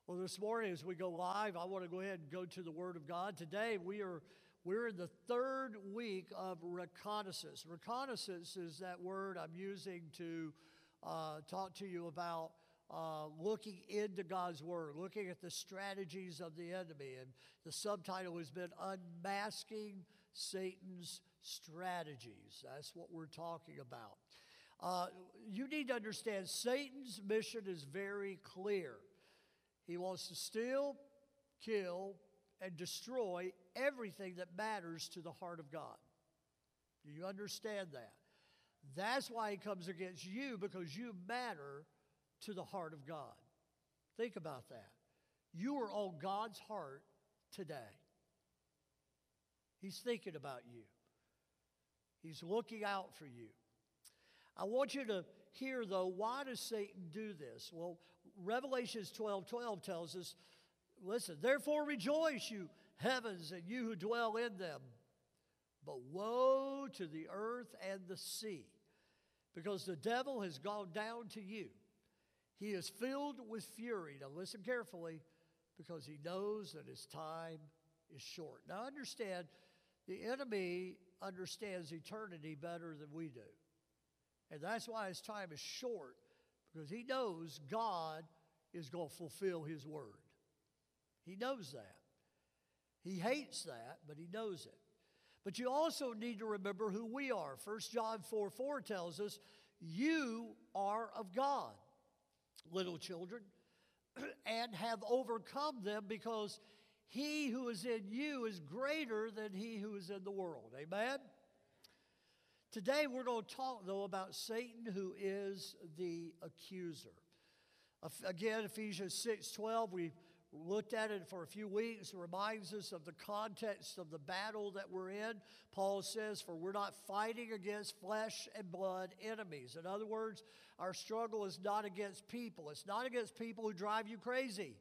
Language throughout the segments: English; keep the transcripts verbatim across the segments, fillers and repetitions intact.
Well, this morning as we go live, I want to go ahead and go to the Word of God. Today we are we're in the third week of reconnaissance. Reconnaissance is that word I'm using to uh, talk to you about uh, looking into God's Word, looking at the strategies of the enemy. And the subtitle has been Unmasking Satan's Strategies. That's what we're talking about. Uh, you need to understand Satan's mission is very clear. He wants to steal, kill, and destroy everything that matters to the heart of God. Do you understand that? That's why he comes against you, because you matter to the heart of God. Think about that. You are on God's heart today. He's thinking about you. He's looking out for you. I want you to hear, though, why does Satan do this? Well, Revelations twelve twelve tells us, listen, therefore rejoice, you heavens, and you who dwell in them. But woe to the earth and the sea, because the devil has gone down to you. He is filled with fury. Now listen carefully, because he knows that his time is short. Now understand, the enemy understands eternity better than we do. And that's why his time is short, because he knows God is going to fulfill his word. He knows that. He hates that, but he knows it. But you also need to remember who we are. First John four four tells us, you are of God, little children, and have overcome them, because he who is in you is greater than he who is in the world. Amen? Today we're going to talk, though, about Satan, who is the accuser. Again, Ephesians six twelve, we looked at it for a few weeks. It reminds us of the context of the battle that we're in. Paul says, for we're not fighting against flesh and blood enemies. In other words, our struggle is not against people. It's not against people who drive you crazy.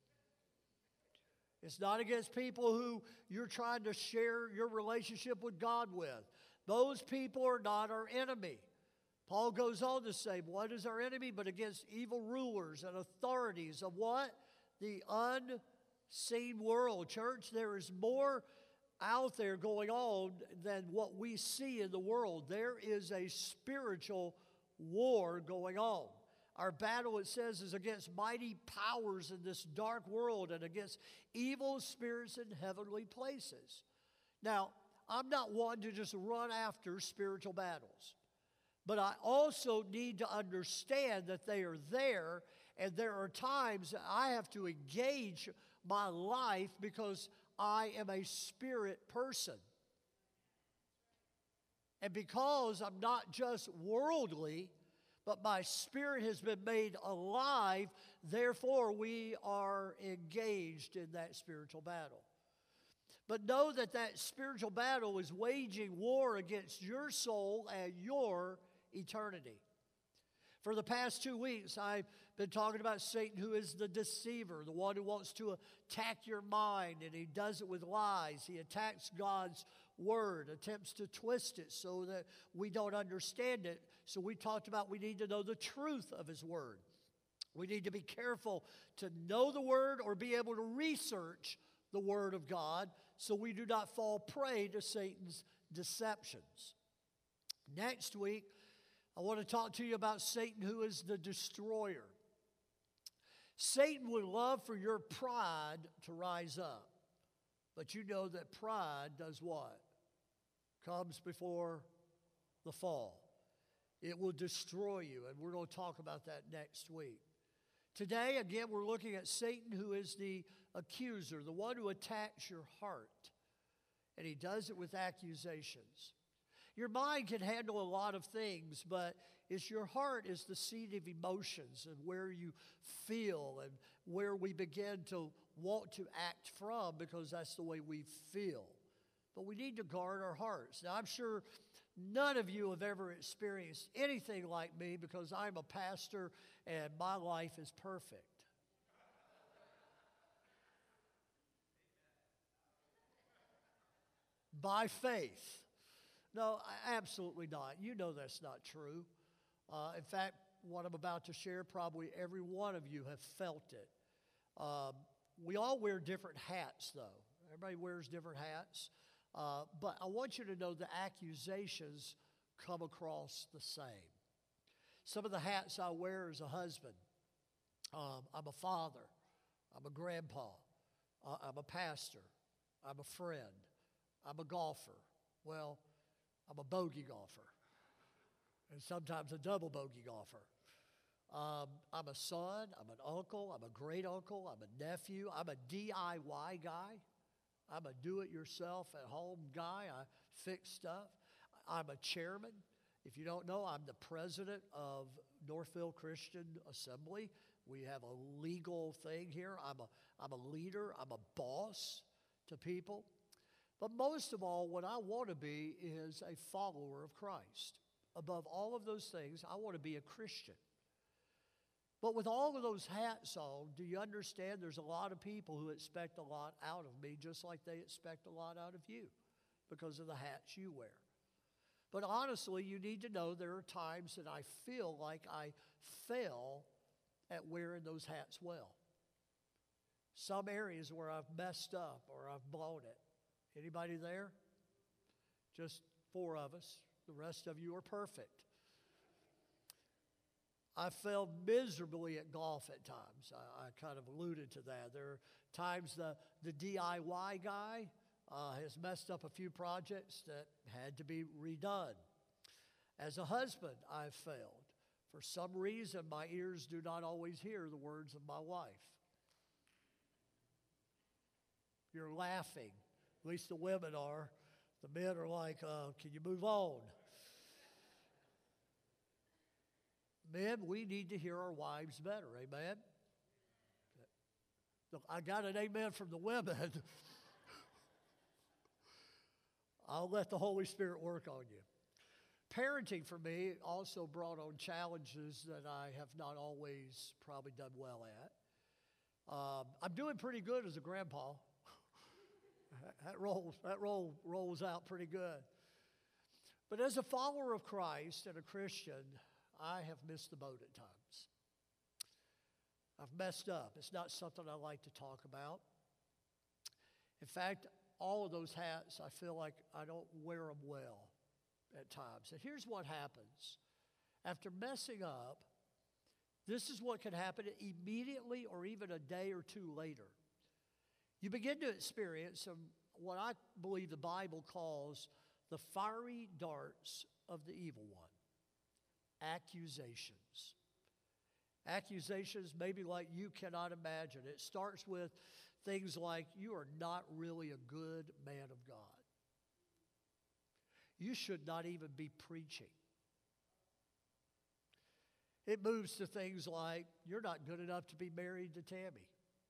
It's not against people who you're trying to share your relationship with God with. Those people are not our enemy. Paul goes on to say, what is our enemy but against evil rulers and authorities of what? The unseen world. Church, there is more out there going on than what we see in the world. There is a spiritual war going on. Our battle, it says, is against mighty powers in this dark world and against evil spirits in heavenly places. Now, I'm not one to just run after spiritual battles. But I also need to understand that they are there, and there are times that I have to engage my life because I am a spirit person. And because I'm not just worldly, but my spirit has been made alive, therefore we are engaged in that spiritual battle. But know that that spiritual battle is waging war against your soul and your eternity. For the past two weeks, I've been talking about Satan, who is the deceiver, the one who wants to attack your mind, and he does it with lies. He attacks God's word, attempts to twist it so that we don't understand it. So we talked about we need to know the truth of his word. We need to be careful to know the word or be able to research the word of God so we do not fall prey to Satan's deceptions. Next week, I want to talk to you about Satan, who is the destroyer. Satan would love for your pride to rise up. But you know that pride does what? Comes before the fall. It will destroy you, and we're going to talk about that next week. Today, again, we're looking at Satan, who is the accuser, the one who attacks your heart. And he does it with accusations. Your mind can handle a lot of things, but it's your heart is the seat of emotions and where you feel and where we begin to want to act from, because that's the way we feel. But we need to guard our hearts. Now, I'm sure none of you have ever experienced anything like me, because I'm a pastor and my life is perfect. By faith. No, absolutely not. You know that's not true. Uh, in fact, what I'm about to share, probably every one of you have felt it. Um, we all wear different hats, though. Everybody wears different hats. Uh, but I want you to know the accusations come across the same. Some of the hats I wear as a husband, um, I'm a father, I'm a grandpa, uh, I'm a pastor, I'm a friend, I'm a golfer. Well, I'm a bogey golfer, and sometimes a double bogey golfer. Um, I'm a son, I'm an uncle, I'm a great uncle, I'm a nephew, I'm a D I Y guy. I'm a do-it-yourself at home guy. I fix stuff. I'm a chairman. If you don't know, I'm the president of Northville Christian Assembly. We have a legal thing here. I'm a, I'm a leader. I'm a boss to people. But most of all, what I want to be is a follower of Christ. Above all of those things, I want to be a Christian. But with all of those hats on, do you understand there's a lot of people who expect a lot out of me just like they expect a lot out of you because of the hats you wear. But honestly, you need to know there are times that I feel like I fail at wearing those hats well. Some areas where I've messed up or I've blown it. Anybody there? Just four of us. The rest of you are perfect. I failed miserably at golf at times. I, I kind of alluded to that. There are times the, the D I Y guy uh, has messed up a few projects that had to be redone. As a husband, I've failed. For some reason, my ears do not always hear the words of my wife. You're laughing. At least the women are. The men are like, uh, can you move on? Men, we need to hear our wives better, amen? Look, I got an amen from the women. I'll let the Holy Spirit work on you. Parenting for me also brought on challenges that I have not always probably done well at. Um, I'm doing pretty good as a grandpa. that, rolls, that roll rolls out pretty good. But as a follower of Christ and a Christian, I have missed the boat at times. I've messed up. It's not something I like to talk about. In fact, all of those hats, I feel like I don't wear them well at times. And here's what happens. After messing up, this is what can happen immediately or even a day or two later. You begin to experience some, what I believe the Bible calls the fiery darts of the evil one. Accusations. Accusations maybe like you cannot imagine. It starts with things like, you are not really a good man of God. You should not even be preaching. It moves to things like, you're not good enough to be married to Tammy.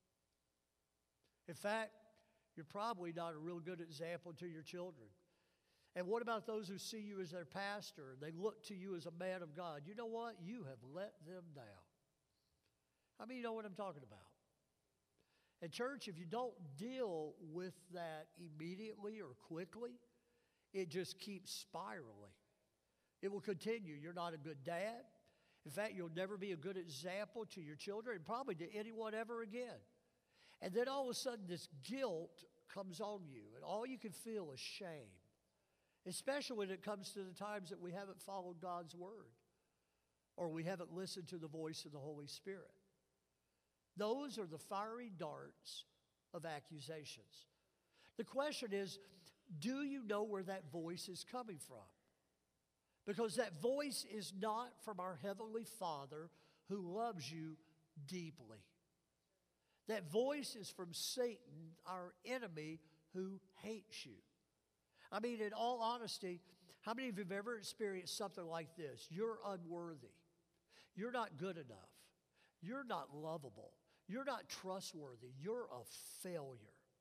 In fact, you're probably not a real good example to your children. And what about those who see you as their pastor and they look to you as a man of God? You know what? You have let them down. How many of you know what I'm talking about? And church, if you don't deal with that immediately or quickly, it just keeps spiraling. It will continue. You're not a good dad. In fact, you'll never be a good example to your children and probably to anyone ever again. And then all of a sudden this guilt comes on you and all you can feel is shame. Especially when it comes to the times that we haven't followed God's word or we haven't listened to the voice of the Holy Spirit. Those are the fiery darts of accusations. The question is, do you know where that voice is coming from? Because that voice is not from our Heavenly Father who loves you deeply. That voice is from Satan, our enemy, who hates you. I mean, in all honesty, how many of you have ever experienced something like this? You're unworthy. You're not good enough. You're not lovable. You're not trustworthy. You're a failure.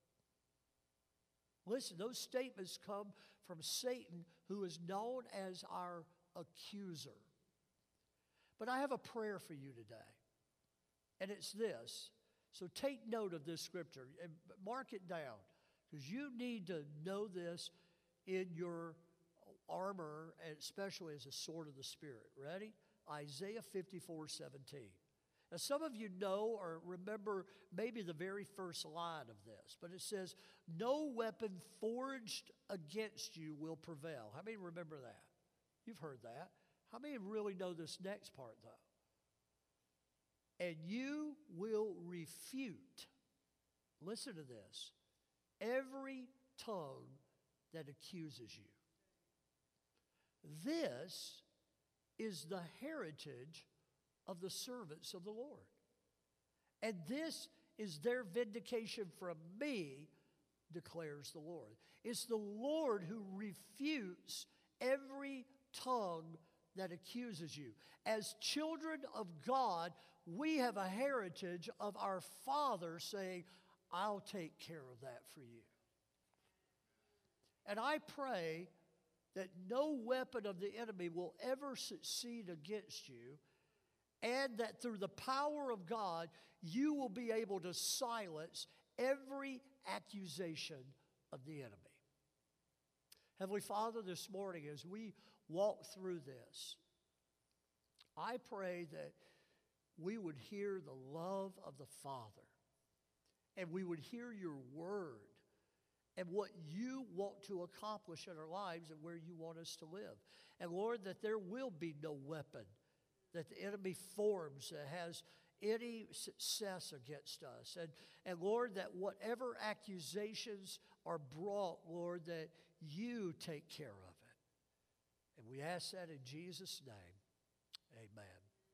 Listen, those statements come from Satan, who is known as our accuser. But I have a prayer for you today, and it's this. So take note of this scripture and mark it down, because you need to know this in your armor, and especially as a sword of the Spirit. Ready? Isaiah fifty-four seventeen. Now, some of you know or remember maybe the very first line of this, but it says, no weapon forged against you will prevail. How many remember that? You've heard that. How many really know this next part, though? And you will refute, listen to this, every tongue that accuses you. This is the heritage of the servants of the Lord. And this is their vindication from me, declares the Lord. It's the Lord who refutes every tongue that accuses you. As children of God, we have a heritage of our Father saying, I'll take care of that for you. And I pray that no weapon of the enemy will ever succeed against you, and that through the power of God, you will be able to silence every accusation of the enemy. Heavenly Father, this morning as we walk through this, I pray that we would hear the love of the Father, and we would hear your word and what you want to accomplish in our lives and where you want us to live. And Lord, that there will be no weapon that the enemy forms that has any success against us. And, and Lord, that whatever accusations are brought, Lord, that you take care of it. And we ask that in Jesus' name. Amen.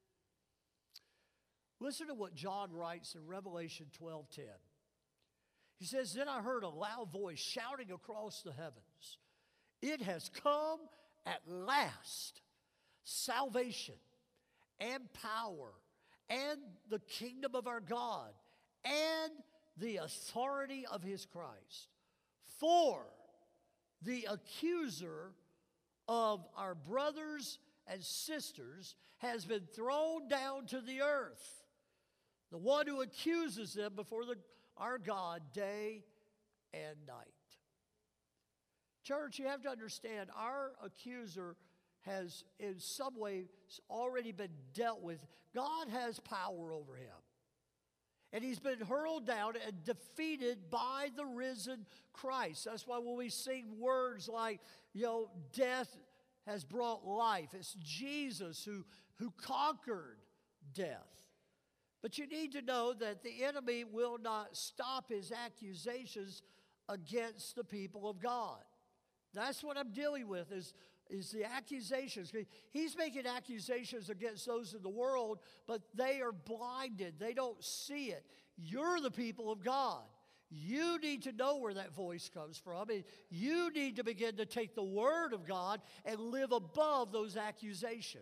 Listen to what John writes in Revelation twelve ten. He says, then I heard a loud voice shouting across the heavens, it has come at last, salvation and power and the kingdom of our God and the authority of his Christ. For the accuser of our brothers and sisters has been thrown down to the earth, the one who accuses them before the, our God day and night. Church, you have to understand, our accuser has in some way already been dealt with. God has power over him. And he's been hurled down and defeated by the risen Christ. That's why when we sing words like, you know, death has brought life, it's Jesus who, who conquered death. But you need to know that the enemy will not stop his accusations against the people of God. That's what I'm dealing with is, is the accusations. He's making accusations against those in the world, but they are blinded. They don't see it. You're the people of God. You need to know where that voice comes from. And you need to begin to take the word of God and live above those accusations.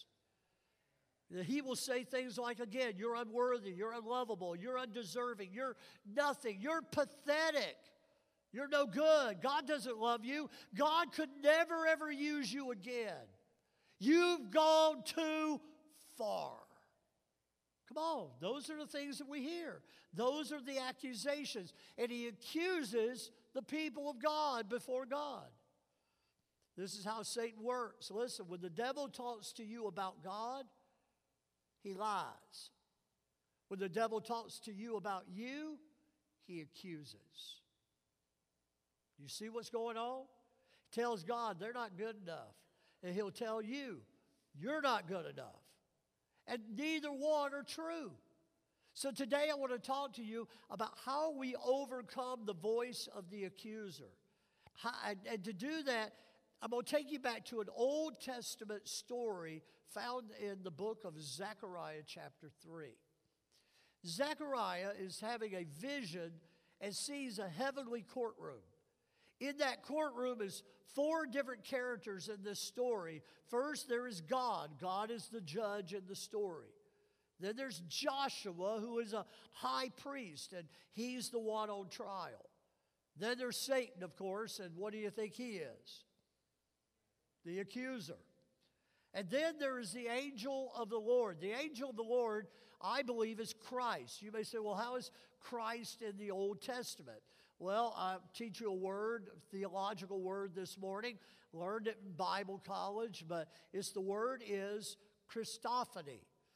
He will say things like, again, you're unworthy, you're unlovable, you're undeserving, you're nothing, you're pathetic, you're no good, God doesn't love you, God could never ever use you again. You've gone too far. Come on, those are the things that we hear. Those are the accusations. And he accuses the people of God before God. This is how Satan works. Listen, when the devil talks to you about God, he lies. When the devil talks to you about you, he accuses. You see what's going on? He tells God they're not good enough. And he'll tell you, you're not good enough. And neither one are true. So today I want to talk to you about how we overcome the voice of the accuser. How, and, and to do that, I'm going to take you back to an Old Testament story found in the book of Zechariah chapter three. Zechariah is having a vision and sees a heavenly courtroom. In that courtroom is four different characters in this story. First, there is God. God is the judge in the story. Then there's Joshua, who is a high priest, and he's the one on trial. Then there's Satan, of course, and what do you think he is? The accuser. And then there is the angel of the Lord. The angel of the Lord, I believe, is Christ. You may say, well, how is Christ in the Old Testament? Well, I'll teach you a word, a theological word this morning. Learned it in Bible college, but it's the word is Christophany.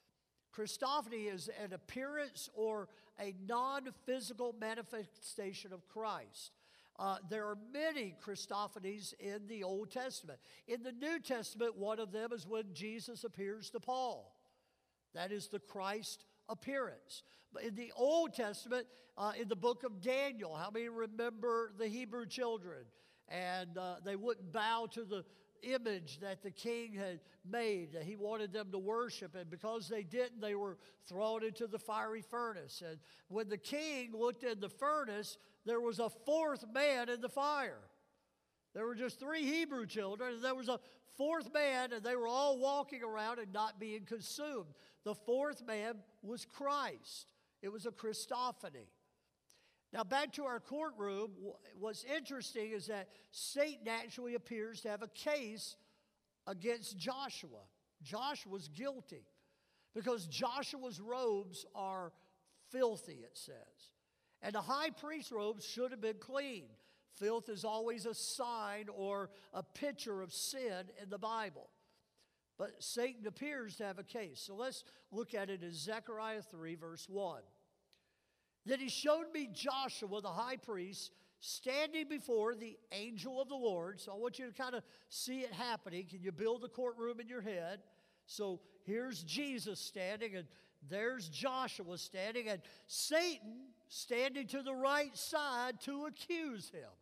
Christophany is an appearance or a non-physical manifestation of Christ. Uh, there are many Christophanies in the Old Testament. In the New Testament, one of them is when Jesus appears to Paul. That is the Christ appearance. But in the Old Testament, uh, in the book of Daniel, how many remember the Hebrew children? And uh, they wouldn't bow to the image that the king had made, that he wanted them to worship. And because they didn't, they were thrown into the fiery furnace. And when the king looked in the furnace, there was a fourth man in the fire. There were just three Hebrew children, and there was a fourth man, and they were all walking around and not being consumed. The fourth man was Christ. It was a Christophany. Now, back to our courtroom, what's interesting is that Satan actually appears to have a case against Joshua. Joshua's guilty because Joshua's robes are filthy, it says. And the high priest's robes should have been clean. Filth is always a sign or a picture of sin in the Bible. But Satan appears to have a case. So let's look at it in Zechariah three, verse one. Then he showed me Joshua, the high priest, standing before the angel of the Lord. So I want you to kind of see it happening. Can you build the courtroom in your head? So here's Jesus standing, and there's Joshua standing, and Satan standing to the right side to accuse him.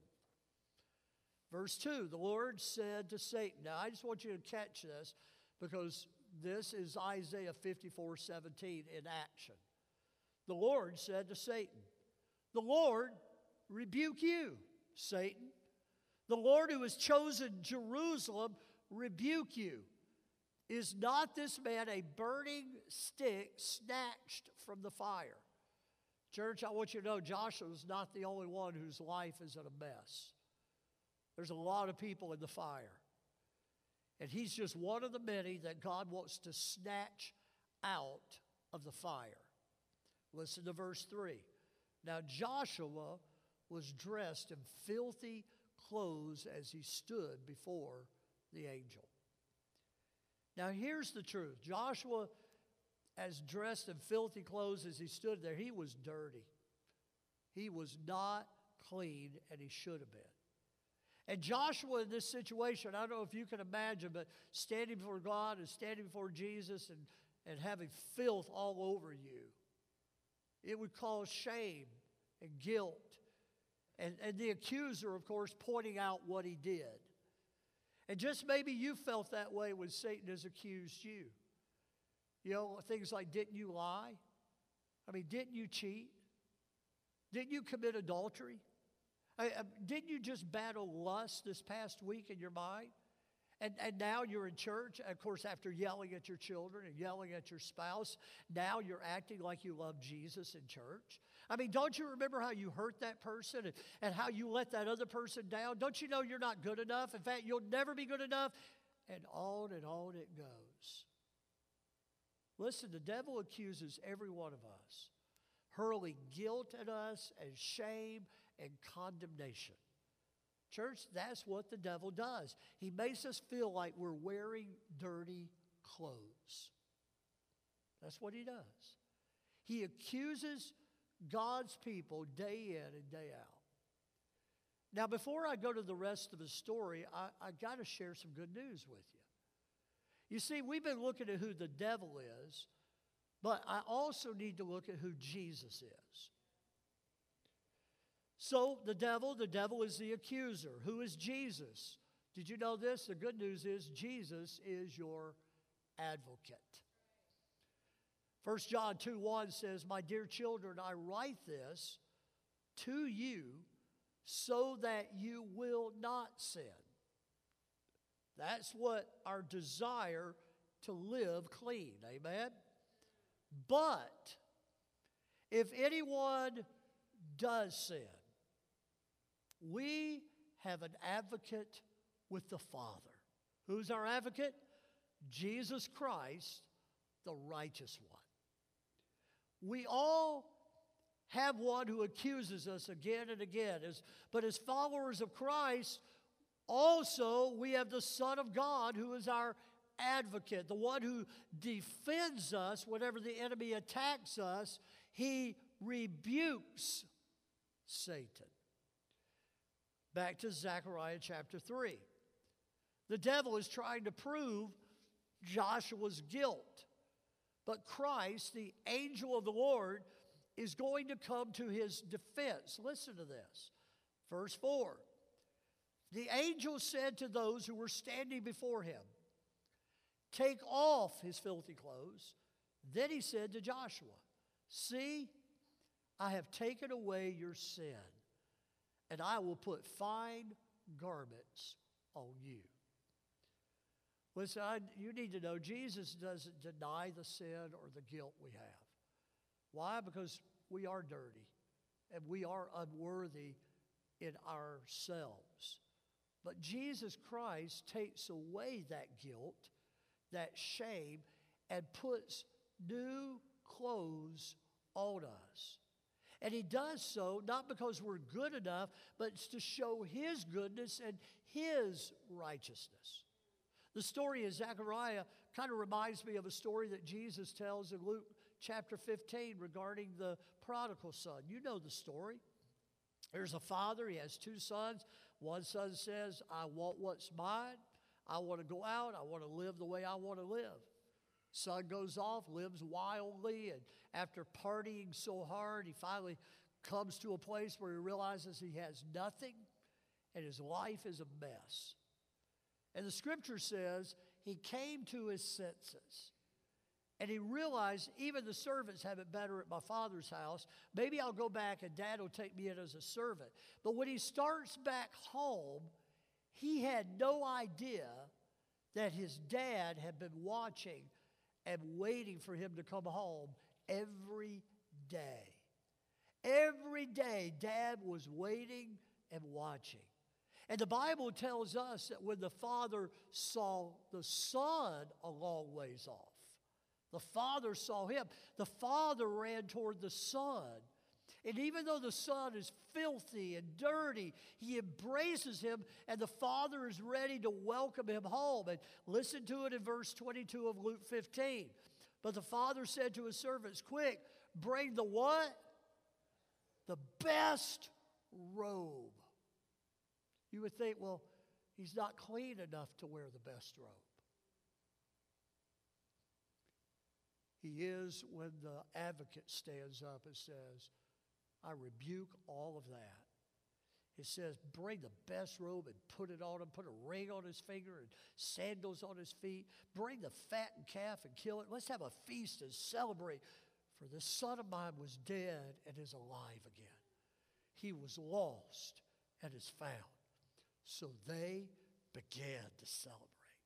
Verse two, the Lord said to Satan. Now, I just want you to catch this because this is Isaiah fifty-four seventeen in action. The Lord said to Satan, the Lord rebuke you, Satan. The Lord who has chosen Jerusalem rebuke you. Is not this man a burning stick snatched from the fire? Church, I want you to know Joshua's not the only one whose life is in a mess. There's a lot of people in the fire. And he's just one of the many that God wants to snatch out of the fire. Listen to verse three. Now Joshua was dressed in filthy clothes as he stood before the angel. Now here's the truth. Joshua, as dressed in filthy clothes as he stood there, he was dirty. He was not clean, and he should have been. And Joshua in this situation, I don't know if you can imagine, but standing before God and standing before Jesus and, and having filth all over you, it would cause shame and guilt. And, and the accuser, of course, pointing out what he did. And just maybe you felt that way when Satan has accused you. You know, things like, didn't you lie? I mean, didn't you cheat? Didn't you commit adultery? I, I, didn't you just battle lust this past week in your mind? And, and now you're in church, of course, after yelling at your children and yelling at your spouse, now you're acting like you love Jesus in church. I mean, don't you remember how you hurt that person and, and how you let that other person down? Don't you know you're not good enough? In fact, you'll never be good enough. And on and on it goes. Listen, the devil accuses every one of us, hurling guilt at us and shame and condemnation. Church, that's what the devil does. He makes us feel like we're wearing dirty clothes. That's what he does. He accuses God's people day in and day out. Now, before I go to the rest of the story, I, I got to share some good news with you. You see, we've been looking at who the devil is, but I also need to look at who Jesus is. So the devil, the devil is the accuser. Who is Jesus? Did you know this? The good news is Jesus is your advocate. First John two one says, my dear children, I write this to you so that you will not sin. That's what our desire to live clean. Amen? But if anyone does sin, we have an advocate with the Father. Who's our advocate? Jesus Christ, the righteous one. We all have one who accuses us again and again. As, but as followers of Christ, also we have the Son of God who is our advocate, the one who defends us whenever the enemy attacks us. He rebukes Satan. Back to Zechariah chapter three. The devil is trying to prove Joshua's guilt. But Christ, the angel of the Lord, is going to come to his defense. Listen to this. Verse four. The angel said to those who were standing before him, take off his filthy clothes. Then he said to Joshua, see, I have taken away your sin, and I will put fine garments on you. Listen, I, you need to know Jesus doesn't deny the sin or the guilt we have. Why? Because we are dirty and we are unworthy in ourselves. But Jesus Christ takes away that guilt, that shame, and puts new clothes on us. And he does so not because we're good enough, but it's to show his goodness and his righteousness. The story of Zechariah kind of reminds me of a story that Jesus tells in Luke chapter fifteen regarding the prodigal son. You know the story. There's a father, he has two sons. One son says, I want what's mine. I want to go out. I want to live the way I want to live. Son goes off, lives wildly, and after partying so hard, he finally comes to a place where he realizes he has nothing and his life is a mess. And the scripture says he came to his senses. And he realized even the servants have it better at my father's house. Maybe I'll go back and dad will take me in as a servant. But when he starts back home, he had no idea that his dad had been watching and waiting for him to come home every day. Every day, dad was waiting and watching. And the Bible tells us that when the father saw the son a long ways off, the father saw him, the father ran toward the son. And even though the son is filthy and dirty, he embraces him, and the father is ready to welcome him home. And listen to it in verse twenty-two of Luke fifteen. But the father said to his servants, quick, bring the what? The best robe. You would think, well, he's not clean enough to wear the best robe. He is when the advocate stands up and says, I rebuke all of that. It says, bring the best robe and put it on him, put a ring on his finger and sandals on his feet. Bring the fattened calf and kill it. Let's have a feast and celebrate. For this son of mine was dead and is alive again. He was lost and is found. So they began to celebrate.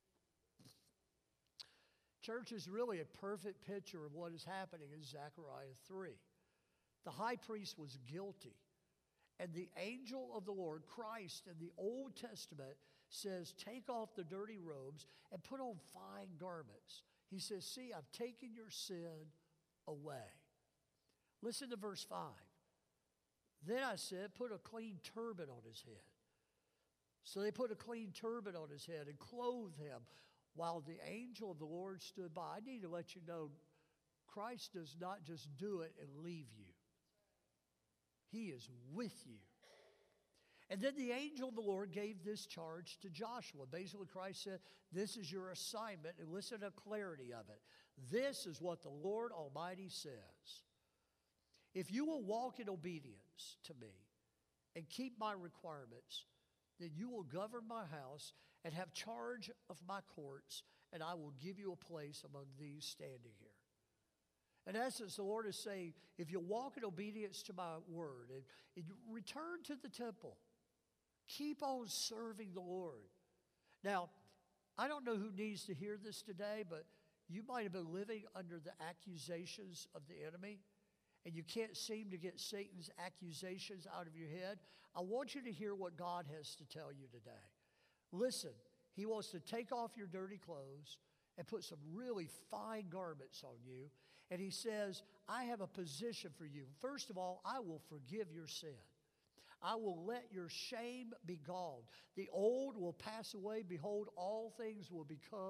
Church is really a perfect picture of what is happening in Zechariah three. The high priest was guilty. And the angel of the Lord, Christ, in the Old Testament says, take off the dirty robes and put on fine garments. He says, see, I've taken your sin away. Listen to verse five. Then I said, put a clean turban on his head. So they put a clean turban on his head and clothed him while the angel of the Lord stood by. I need to let you know, Christ does not just do it and leave you. He is with you. And then the angel of the Lord gave this charge to Joshua. Basically, Christ said, this is your assignment, and listen to the clarity of it. This is what the Lord Almighty says. If you will walk in obedience to me and keep my requirements, then you will govern my house and have charge of my courts, and I will give you a place among these standing here. In essence, the Lord is saying, if you walk in obedience to my word and, and you return to the temple, keep on serving the Lord. Now, I don't know who needs to hear this today, but you might have been living under the accusations of the enemy, and you can't seem to get Satan's accusations out of your head. I want you to hear what God has to tell you today. Listen, he wants to take off your dirty clothes and put some really fine garments on you. And he says, I have a position for you. First of all, I will forgive your sin. I will let your shame be gone. The old will pass away. Behold, all things will become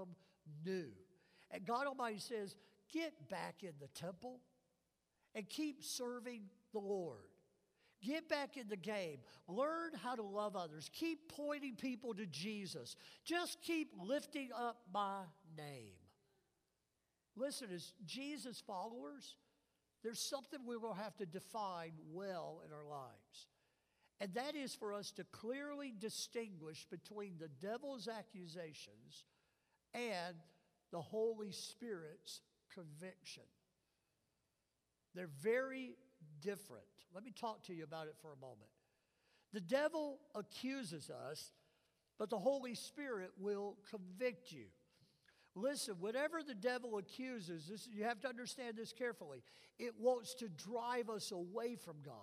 new. And God Almighty says, get back in the temple and keep serving the Lord. Get back in the game. Learn how to love others. Keep pointing people to Jesus. Just keep lifting up my name. Listen, as Jesus followers, there's something we're going to have to define well in our lives. And that is for us to clearly distinguish between the devil's accusations and the Holy Spirit's conviction. They're very different. Let me talk to you about it for a moment. The devil accuses us, but the Holy Spirit will convict you. Listen, whenever the devil accuses, this, you have to understand this carefully. It wants to drive us away from God,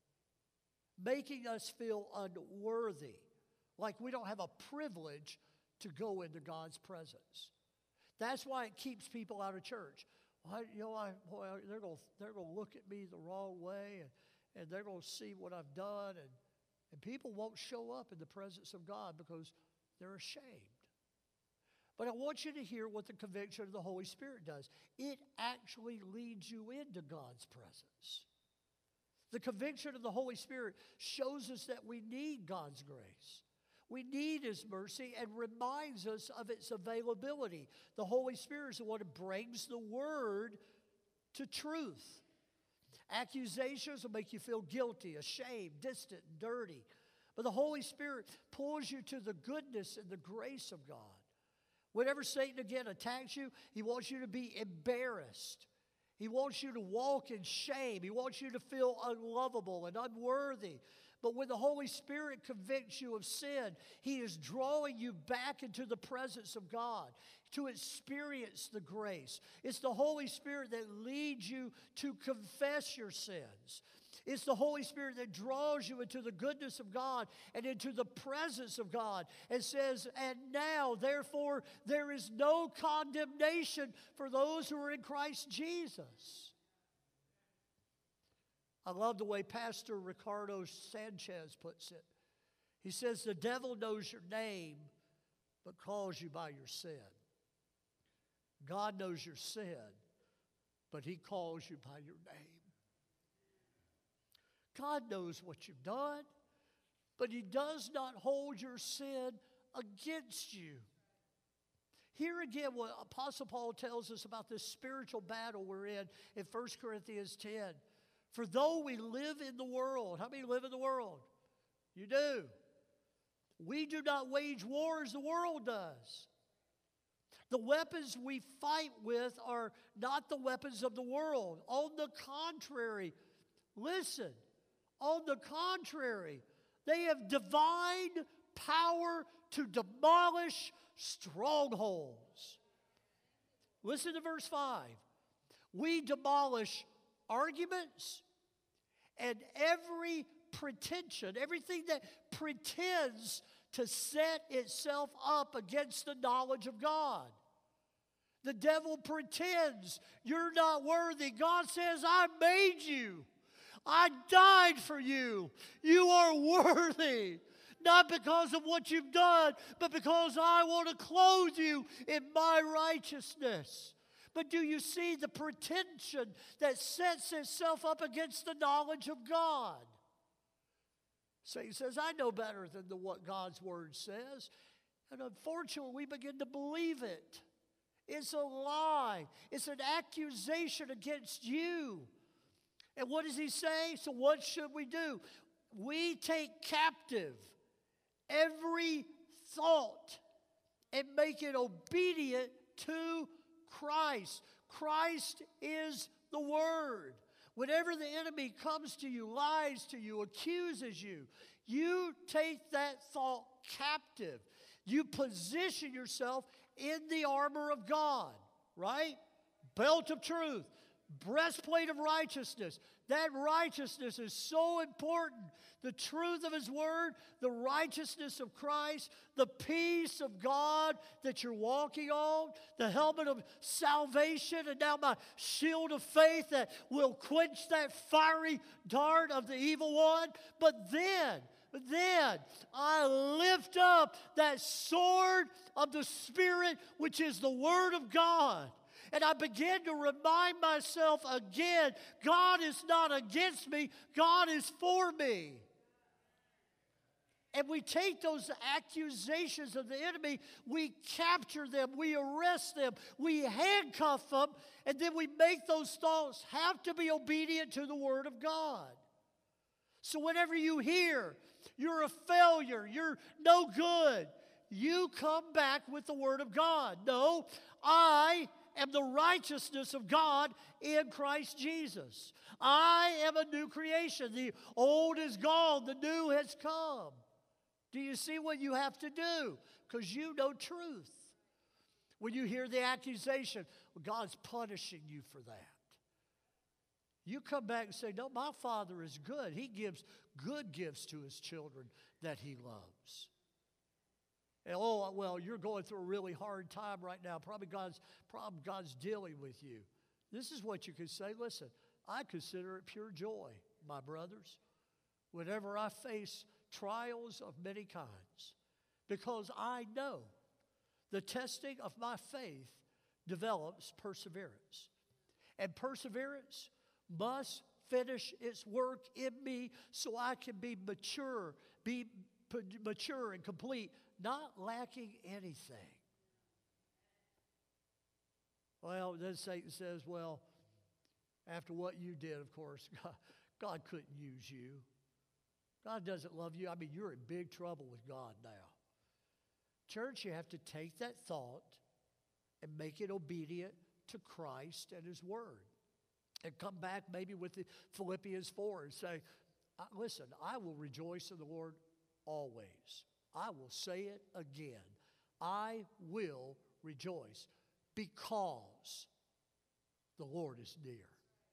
making us feel unworthy, like we don't have a privilege to go into God's presence. That's why it keeps people out of church. Well, I, you know, I, boy, they're going they're going to look at me the wrong way, and, and they're going to see what I've done, and, and people won't show up in the presence of God because they're ashamed. But I want you to hear what the conviction of the Holy Spirit does. It actually leads you into God's presence. The conviction of the Holy Spirit shows us that we need God's grace. We need His mercy and reminds us of its availability. The Holy Spirit is the one who brings the Word to truth. Accusations will make you feel guilty, ashamed, distant, and dirty. But the Holy Spirit pulls you to the goodness and the grace of God. Whenever Satan again attacks you, he wants you to be embarrassed. He wants you to walk in shame. He wants you to feel unlovable and unworthy. But when the Holy Spirit convicts you of sin, He is drawing you back into the presence of God to experience the grace. It's the Holy Spirit that leads you to confess your sins. It's the Holy Spirit that draws you into the goodness of God and into the presence of God and says, and now, therefore, there is no condemnation for those who are in Christ Jesus. I love the way Pastor Ricardo Sanchez puts it. He says, the devil knows your name, but calls you by your sin. God knows your sin, but He calls you by your name. God knows what you've done, but He does not hold your sin against you. Here again, what Apostle Paul tells us about this spiritual battle we're in in First Corinthians ten. For though we live in the world, how many live in the world? You do. We do not wage war as the world does. The weapons we fight with are not the weapons of the world. On the contrary, listen, on the contrary, they have divine power to demolish strongholds. Listen to verse five. We demolish arguments and every pretension, everything that pretends to set itself up against the knowledge of God. The devil pretends you're not worthy. God says, I made you. I died for you. You are worthy. Not because of what you've done, but because I want to clothe you in my righteousness. But do you see the pretension that sets itself up against the knowledge of God? Satan says, I know better than the, what God's Word says. And unfortunately, we begin to believe it. It's a lie. It's an accusation against you. And what does he say? So what should we do? We take captive every thought and make it obedient to Christ. Christ is the Word. Whenever the enemy comes to you, lies to you, accuses you, you take that thought captive. You position yourself in the armor of God, right? Belt of truth, breastplate of righteousness. That righteousness is so important. The truth of His Word, the righteousness of Christ, the peace of God that you're walking on, the helmet of salvation, and now my shield of faith that will quench that fiery dart of the evil one. But then, But then I lift up that sword of the Spirit, which is the Word of God. And I begin to remind myself again, God is not against me, God is for me. And we take those accusations of the enemy, we capture them, we arrest them, we handcuff them, and then we make those thoughts have to be obedient to the Word of God. So whenever you hear, you're a failure, you're no good, you come back with the Word of God. No, I am the righteousness of God in Christ Jesus. I am a new creation. The old is gone, the new has come. Do you see what you have to do? Because you know truth. When you hear the accusation, well, God's punishing you for that. You come back and say, no, my Father is good. He gives good gifts to His children that He loves. And, oh, well, you're going through a really hard time right now. Probably God's, probably God's dealing with you. This is what you can say. Listen, I consider it pure joy, my brothers, whenever I face trials of many kinds, because I know the testing of my faith develops perseverance. And perseverance must finish its work in me so I can be mature, be p- mature and complete, not lacking anything. Well, then Satan says, well, after what you did, of course, God, God couldn't use you. God doesn't love you. I mean, you're in big trouble with God now. Church, you have to take that thought and make it obedient to Christ and His Word. And come back maybe with the Philippians four and say, listen, I will rejoice in the Lord always. I will say it again. I will rejoice because the Lord is near.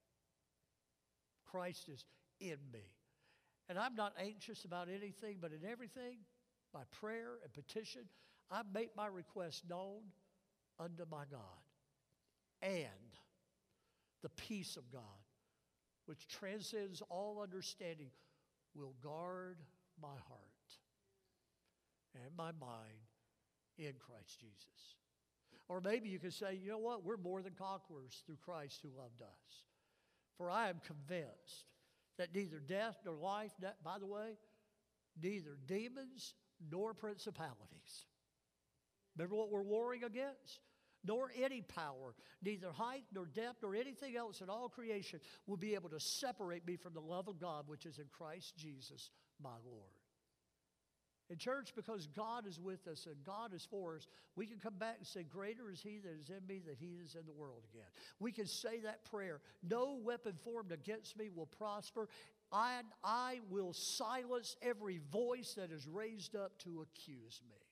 Christ is in me. And I'm not anxious about anything, but in everything, by prayer and petition, I make my request known unto my God. And the peace of God, which transcends all understanding, will guard my heart and my mind in Christ Jesus. Or maybe you could say, you know what? We're more than conquerors through Christ who loved us. For I am convinced that neither death nor life, by the way, neither demons nor principalities. Remember what we're warring against? Nor any power, neither height nor depth nor anything else in all creation will be able to separate me from the love of God which is in Christ Jesus my Lord. In church, because God is with us and God is for us, we can come back and say, greater is He that is in me than he is in the world again. We can say that prayer. No weapon formed against me will prosper. And I will silence every voice that is raised up to accuse me.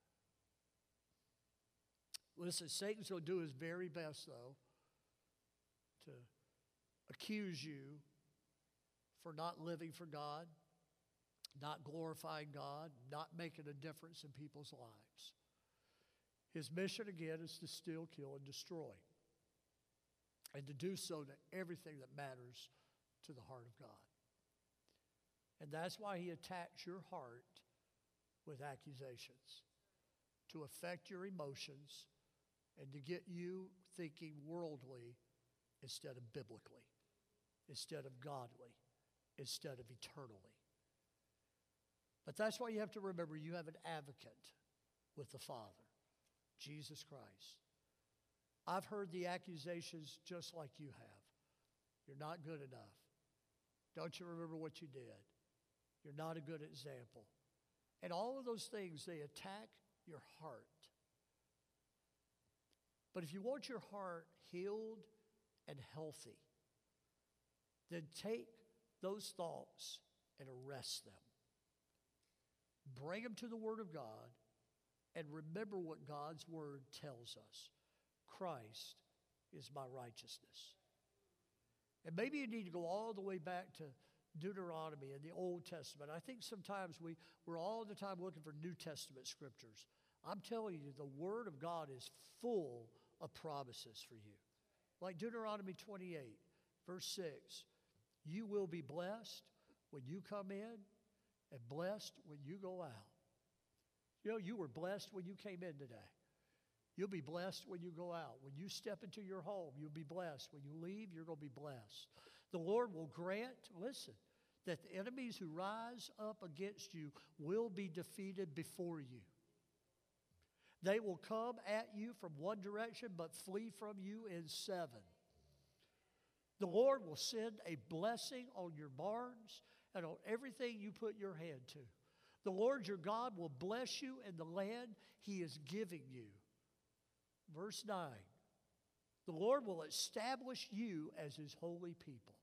Listen, Satan's going to do his very best, though, to accuse you for not living for God, not glorifying God, not making a difference in people's lives. His mission, again, is to steal, kill, and destroy. And to do so to everything that matters to the heart of God. And that's why he attacks your heart with accusations, to affect your emotions, and to get you thinking worldly instead of biblically, instead of godly, instead of eternally. But that's why you have to remember you have an advocate with the Father, Jesus Christ. I've heard the accusations just like you have. You're not good enough. Don't you remember what you did? You're not a good example. And all of those things, they attack your heart. But if you want your heart healed and healthy, then take those thoughts and arrest them. Bring them to the Word of God and remember what God's Word tells us. Christ is my righteousness. And maybe you need to go all the way back to Deuteronomy in the Old Testament. I think sometimes we, we're all the time looking for New Testament scriptures. I'm telling you, the Word of God is full of promises for you. Like Deuteronomy twenty-eight, verse six. You will be blessed when you come in, and blessed when you go out. You know, you were blessed when you came in today. You'll be blessed when you go out. When you step into your home, you'll be blessed. When you leave, you're going to be blessed. The Lord will grant, listen, that the enemies who rise up against you will be defeated before you. They will come at you from one direction, but flee from you in seven. The Lord will send a blessing on your barns and on everything you put your hand to. The Lord your God will bless you in the land he is giving you. Verse nine, the Lord will establish you as his holy people,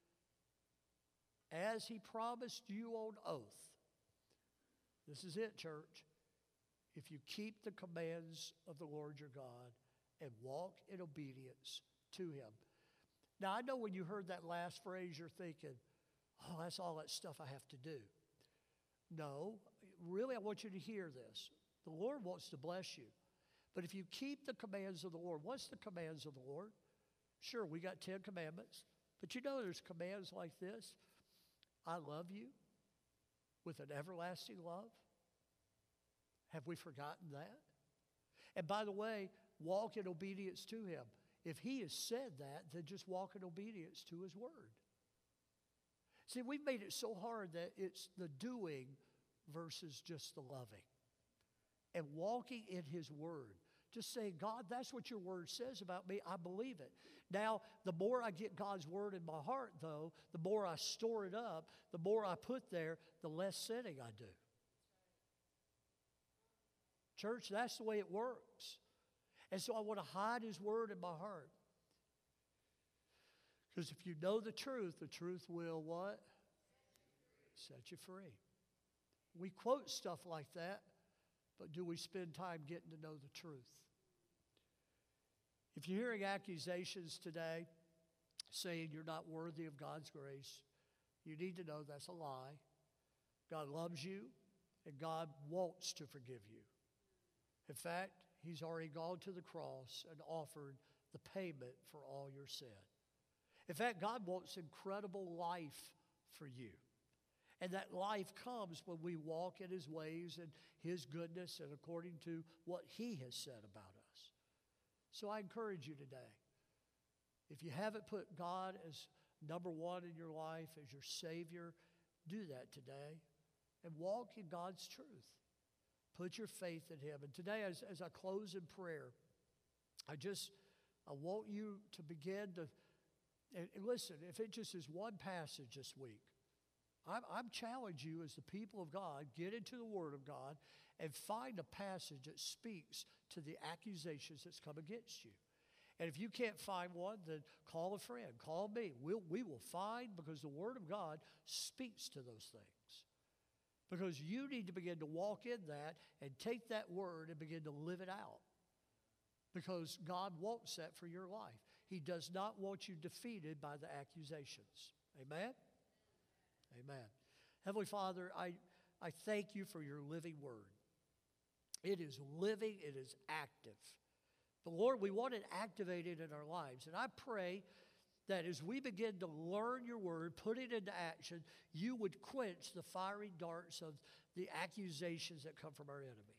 as he promised you on oath. This is it, church. If you keep the commands of the Lord your God and walk in obedience to him. Now, I know when you heard that last phrase, you're thinking, oh, that's all that stuff I have to do. No, really, I want you to hear this. The Lord wants to bless you. But if you keep the commands of the Lord, what's the commands of the Lord? Sure, we got ten commandments. But you know there's commands like this. I love you with an everlasting love. Have we forgotten that? And by the way, walk in obedience to him. If he has said that, then just walk in obedience to his word. See, we've made it so hard that it's the doing versus just the loving. And walking in his word. Just saying, God, that's what your word says about me. I believe it. Now, the more I get God's word in my heart, though, the more I store it up, the more I put there, the less sinning I do. Church, that's the way it works. And so I want to hide his word in my heart. Because if you know the truth, the truth will what? Set you free. We quote stuff like that, but do we spend time getting to know the truth? If you're hearing accusations today saying you're not worthy of God's grace, you need to know that's a lie. God loves you, and God wants to forgive you. In fact, he's already gone to the cross and offered the payment for all your sin. In fact, God wants incredible life for you. And that life comes when we walk in his ways and his goodness and according to what he has said about us. So I encourage you today, if you haven't put God as number one in your life, as your Savior, do that today and walk in God's truth. Put your faith in him. And today, as, as I close in prayer, I just, I want you to begin to, and, and listen, if it just is one passage this week, I'm, I'm challenging you as the people of God, get into the Word of God and find a passage that speaks to the accusations that's come against you. And if you can't find one, then call a friend, call me. We'll, we will find, because the Word of God speaks to those things. Because you need to begin to walk in that and take that word and begin to live it out. Because God wants that for your life. He does not want you defeated by the accusations. Amen? Amen. Heavenly Father, I, I thank you for your living word. It is living, it is active. But Lord, we want it activated in our lives. And I pray that as we begin to learn your word, put it into action, you would quench the fiery darts of the accusations that come from our enemy.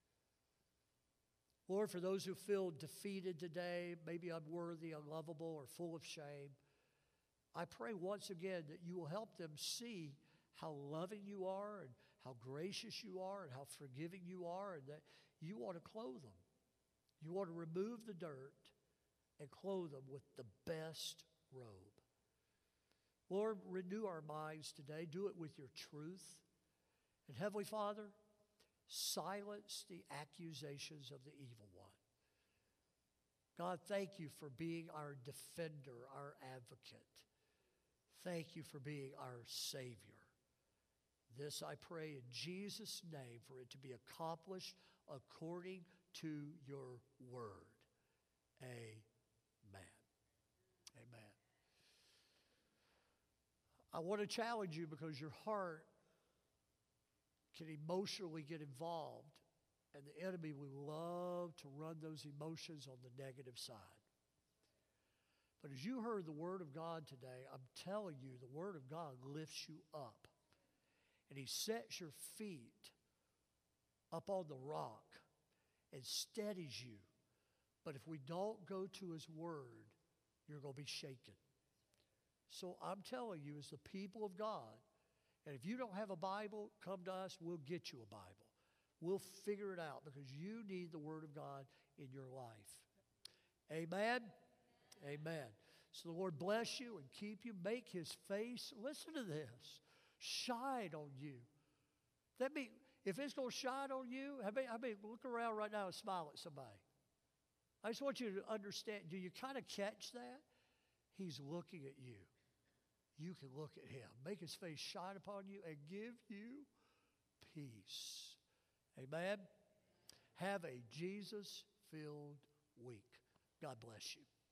Lord, for those who feel defeated today, maybe unworthy, unlovable, or full of shame, I pray once again that you will help them see how loving you are and how gracious you are and how forgiving you are, and that you want to clothe them. You want to remove the dirt and clothe them with the best robe. Lord, renew our minds today. Do it with your truth. And Heavenly Father, silence the accusations of the evil one. God, thank you for being our defender, our advocate. Thank you for being our Savior. This I pray in Jesus' name, for it to be accomplished according to your word. Amen. Amen. I want to challenge you because your heart can emotionally get involved, and the enemy will love to run those emotions on the negative side. But as you heard the word of God today, I'm telling you, the word of God lifts you up. and He sets your feet up on the rock and steadies you. But if we don't go to His Word, you're going to be shaken. So I'm telling you, as the people of God, and if you don't have a Bible, come to us, we'll get you a Bible. We'll figure it out because you need the Word of God in your life. Amen? Amen. So the Lord bless you and keep you. Make His face, listen to this, shine on you. That mean, if it's going to shine on you, I mean, I mean, look around right now and smile at somebody. I just want you to understand, do you kind of catch that? He's looking at you. You can look at Him. Make His face shine upon you and give you peace. Amen? Have a Jesus-filled week. God bless you.